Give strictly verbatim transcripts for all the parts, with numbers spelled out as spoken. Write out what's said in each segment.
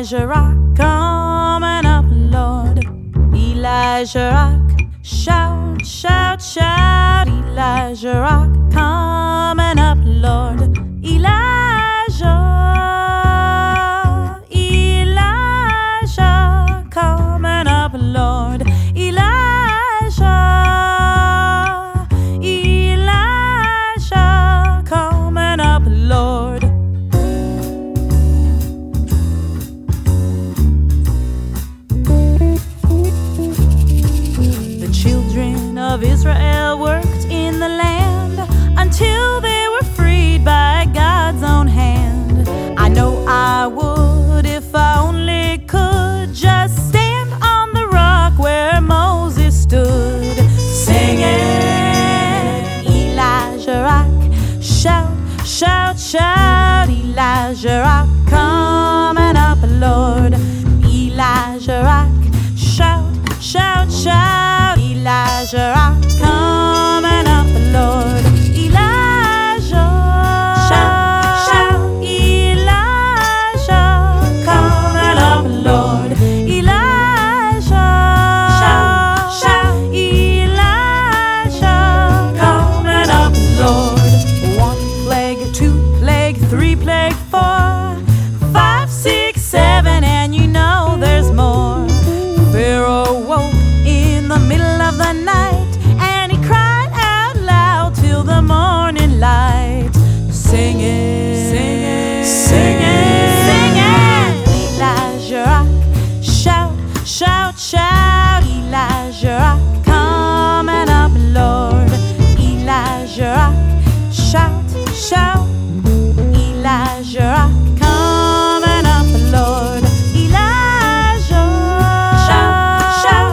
Elijah Rock, coming up, Lord. Elijah Rock, shout, shout, shout. Elijah Rock, coming up, Lord. Elijah, Elijah, coming up, Lord. Elijah, Elijah, coming up, Lord. The children of Israel worked in the land until they were freed by God's own hand. I know I would if I only could just stand on the rock where Moses stood, singing, Elijah Rock, shout, shout, shout. Elijah Rock, coming up, Lord. Elijah Rock, shout, shout, shout. Elijah Rock, coming up, Lord. Elijah, shout, shout. Elijah, coming up, Lord. Elijah, shout, shout. Elijah, coming up, Lord. One plague, two plague, three plague, four, five, six, seven, and you know there's more. Pharaoh woke in the middle of the night, and he cried out loud till the morning light, singing, singing, singing, singing. Elijah Rock, shout, shout, shout. Elijah Rock, coming up, Lord. Elijah Rock, shout, shout. Elijah Rock, coming up, Lord. Elijah, shout, shout.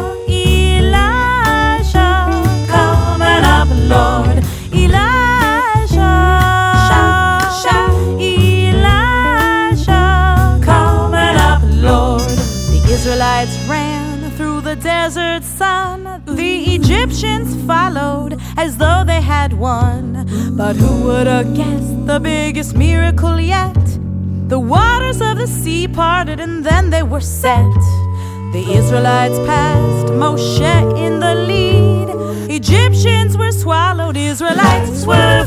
Elijah, coming up, Lord. Elijah, shout, shout. Elijah, coming up, Lord. The Israelites ran through the desert sun. The Egyptians followed as though they had won. But who would have guessed the biggest miracle yet? The waters of the sea parted and then they were set. The Israelites passed, Moshe in the lead. Egyptians were swallowed, Israelites were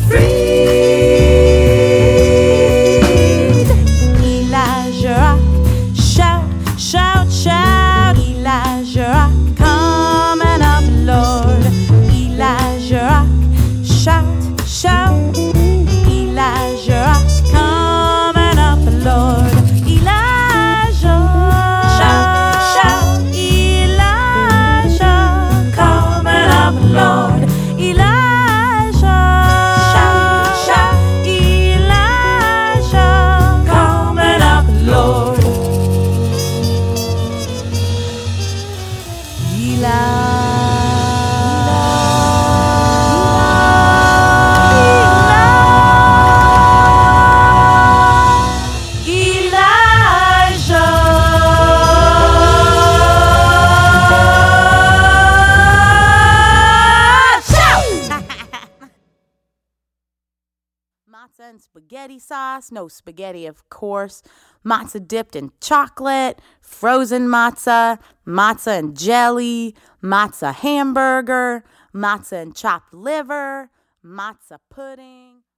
freed. Elijah Rock, shout, shout, shout. Elijah Rock, coming up, Lord. Elijah Rock, shout, shout. Elijah Rock, coming up, Lord. Elijah, shout, shout. Elijah, coming up, Lord. Elijah, shout, shout. Elijah, coming up, Lord. Matzah and spaghetti sauce. No spaghetti, of course. Matzah dipped in chocolate, frozen matzah, matzah and jelly, matzah hamburger, matzah and chopped liver, matzah pudding.